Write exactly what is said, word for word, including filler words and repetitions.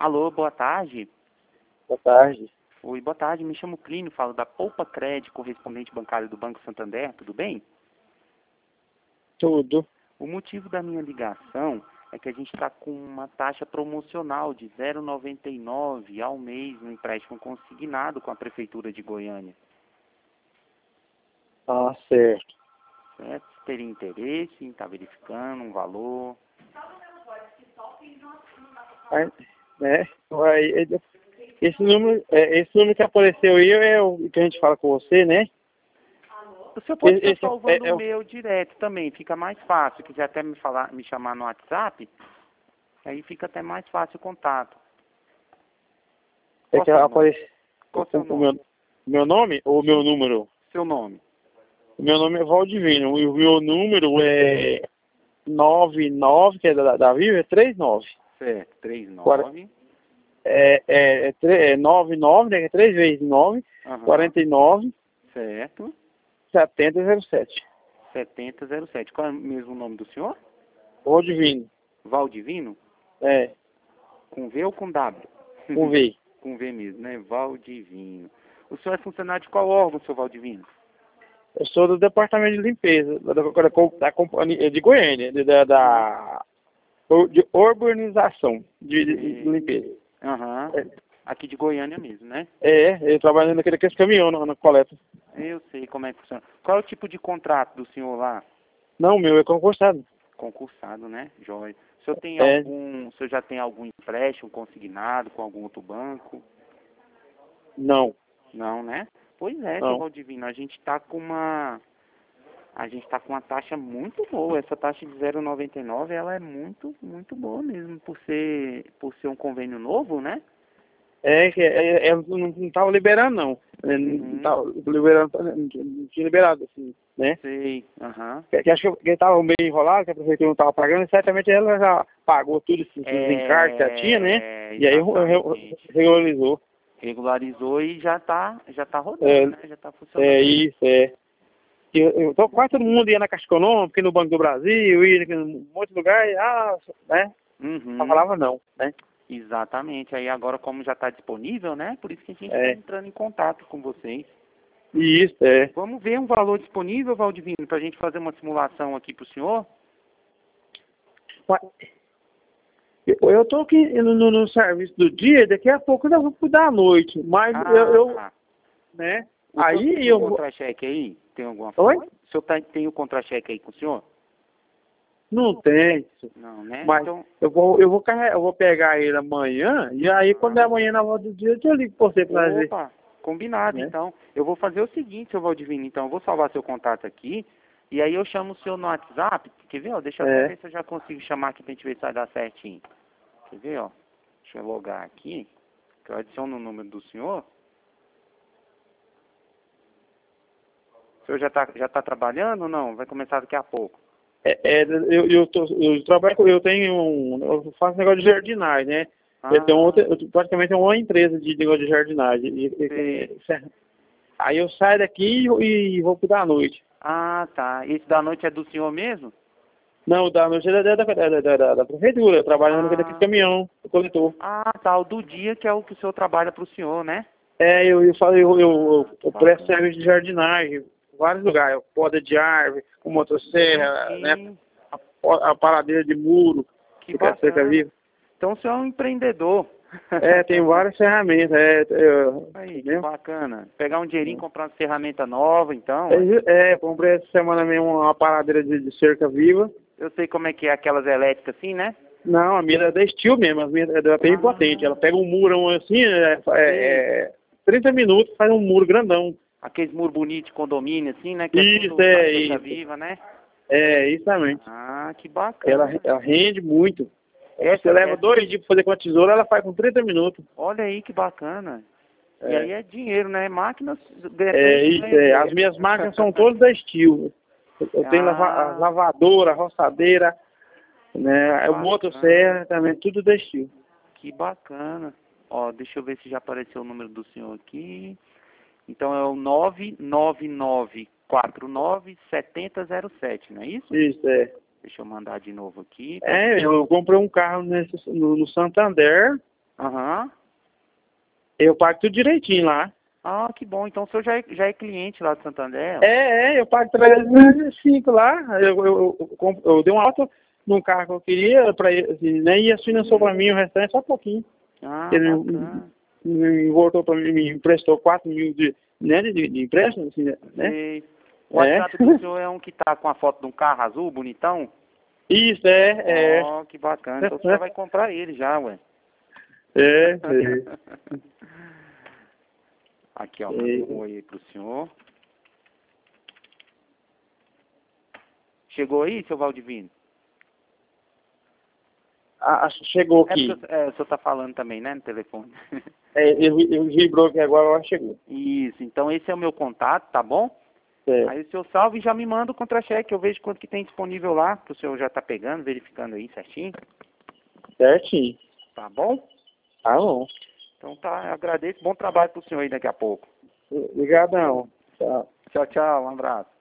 Alô, boa tarde. Boa tarde. Oi, boa tarde. Me chamo Clínio, falo da Poupa Cred, correspondente bancário do Banco Santander. Tudo bem? Tudo. O motivo da minha ligação é que a gente está com uma taxa promocional de zero vírgula noventa e nove ao mês no empréstimo consignado com a Prefeitura de Goiânia. Ah, certo. Certo? Você teria interesse em estar verificando um valor? Aí, né? Aí, esse número, é, esse número que apareceu aí é o que a gente fala com você, né? O senhor pode estar Esse, salvando é, é, o meu direto também, fica mais fácil. Se quiser até me, falar, me chamar no WhatsApp, aí fica até mais fácil o contato. é Qual que seu nome? apareceu Qual o, seu o nome? meu, meu nome ou o meu número? Seu nome. O meu nome é Valdivino e o meu número é nove nove, que é da, da Viva, é trinta e nove. Certo, trinta e nove. É, é, é, é, é nove nove, né? três vezes nove, Uhum. quarenta e nove, Certo. setenta zero sete. setenta zero sete. Qual é mesmo o nome do senhor? Valdivino. Valdivino? É, Com V ou com W? com V. Com V mesmo, né? Valdivino. O senhor é funcionário de qual órgão, seu Valdivino? Eu sou do departamento de limpeza, da, da, da companhia de Goiânia, de, da, da de urbanização de, de, de limpeza. Aham. É, Aqui de Goiânia mesmo, né? é eu trabalho naquele aqueles caminhão na, na coleta. Eu sei como é que funciona. Qual é o tipo de contrato do senhor lá? Não, o meu é concursado. Concursado, né? Jóia. O senhor tem É, algum, o senhor já tem algum empréstimo consignado com algum outro banco? não, Não, né? Pois é, seu não. Valdivino, a gente está com uma a gente está com uma taxa muito boa. Essa taxa de zero vírgula noventa e nove, ela é muito, muito boa mesmo, por ser por ser um convênio novo, né? É que é, é, não estava liberando, não. É, não Uhum. estava liberando, não tinha não tinha liberado, assim, né? Sei. Aham. Que, que acho que estava meio enrolado, que a prefeitura não estava pagando, e certamente ela já pagou tudo esses, esses encargos que já tinha, né? É, E aí re- exatamente. regularizou. Regularizou e já tá, já tá rodando, É, né? Já tá é funcionando. isso, é. Eu, eu tô, quase todo mundo ia na Caixa Econômica, no Banco do Brasil, ia em muitos lugares, ah, né? Só Uhum. falava não, né? Exatamente. Aí agora, como já está disponível, né? Por isso que a gente está É, entrando em contato com vocês. isso, é. Vamos ver um valor disponível, Valdivino, para a gente fazer uma simulação aqui para o senhor? Mas Eu, eu tô aqui no, no, no serviço do dia, daqui a pouco eu vou cuidar à noite, mas eu, Ah, eu tá. né? O senhor tem Aí o eu vou... contra-cheque aí? Tem alguma Oi? forma? O senhor tá, tem o contra-cheque aí com o senhor? Não tem. Não, né? Mas Então, eu vou, eu vou carregar, eu vou pegar ele amanhã, e aí quando é ah, amanhã na volta do dia, eu ligo pra você pra nós ver, opa, combinado, né? então. Eu vou fazer o seguinte, seu Valdivino, então, eu vou salvar seu contato aqui, e aí eu chamo o senhor no WhatsApp, quer ver, ó? Deixa eu até É. ver se eu já consigo chamar aqui pra gente ver se vai dar certinho. Quer ver, ó? Deixa eu logar aqui, que eu adiciono o número do senhor. O senhor já tá, já tá trabalhando ou não? Vai começar daqui a pouco. É, é, eu, eu, tô, eu trabalho com, eu tenho um, eu faço negócio de jardinagem, né? Eu tenho Ah, outra, eu praticamente tenho uma empresa de negócio de jardinagem. E, e, sei. e, aí eu saio daqui e, e vou cuidar à noite. Ah, tá. Esse da noite é do senhor mesmo? Não, da noite é da, da, da, da, da, da prefeitura, eu trabalho naquele Ah, caminhão, do coletor. ah, tá. O do dia que é o que o senhor trabalha pro senhor, né? É, eu, eu, falo, eu, eu, eu, Ah, que eu presto bacana. serviço de jardinagem, em vários lugares, poda de árvore, com motosserra, né? Sim, A, a paradeira de muro, que fica cerca bacana. viva. Então o senhor é um empreendedor. É, tem várias ferramentas, é, é, Aí, que entendeu? bacana. Pegar um dinheirinho, comprar uma ferramenta nova, então. Ué. É, é, comprei essa semana mesmo uma paradeira de, de cerca viva. Eu sei como é que é aquelas elétricas assim, né? Não, a minha é da Steel mesmo, a minha é bem potente. Ela Ah, pega um murão assim, é, sei. é, é trinta minutos, faz um muro grandão. Aqueles muros bonitos de condomínio, assim, né? Que é Isso, tudo a é cerca isso. viva, né? É, exatamente. Ah, que Ela, bacana. ela rende muito. Essa, Você leva essa, dois dias pra fazer com a tesoura, ela faz com trinta minutos. olha aí que bacana. E aí É, é dinheiro, né? Máquinas ganha é sempre isso, ganha é. As dinheiro. minhas máquinas são todas da Steel. Eu tenho lava, a Ah, lavadora, a roçadeira, que né? O bacana. motosserra também, tudo da Steel. Que bacana. Ó, deixa eu ver se já apareceu o número do senhor aqui. Então é o nove nove nove quatro nove sete zero zero sete, não é isso? Isso, é. Deixa eu mandar de novo aqui. Pra... É, eu comprei um carro nesse, no, no Santander, Aham. Eu pago tudo direitinho lá. Ah, que bom. Então o senhor já é, já é cliente lá do Santander? É, é, eu pago trezentos e cinco lá. Eu, eu, eu, eu, eu dei uma alta num carro que eu queria, pra, assim, né, e assim financiou pra mim o restante só um pouquinho. Ah, Ele bacana. me, me voltou pra mim, me emprestou quatro mil de, né, de, de empréstimo, assim, né? Sei. O É. WhatsApp do senhor é um que tá com a foto de um carro azul, bonitão? Isso, é, é. Oh, que bacana. Então você já vai comprar ele já, ué. É, é. Aqui, ó, É. mandei um oi aí pro senhor. Chegou aí, seu Valdivino? Ah, chegou É aqui. porque é, o senhor tá falando também, né, no telefone. É, ele, ele vibrou aqui agora, agora chegou. Isso, então esse é o meu contato, tá bom? É. Aí o senhor salve e já me manda o contra-cheque, eu vejo quanto que tem disponível lá, pro senhor já tá pegando, verificando aí certinho, Certinho. tá bom? Tá bom. Então tá, eu agradeço, bom trabalho pro senhor aí daqui a pouco. Obrigadão. Tchau. Tchau, tchau, um abraço.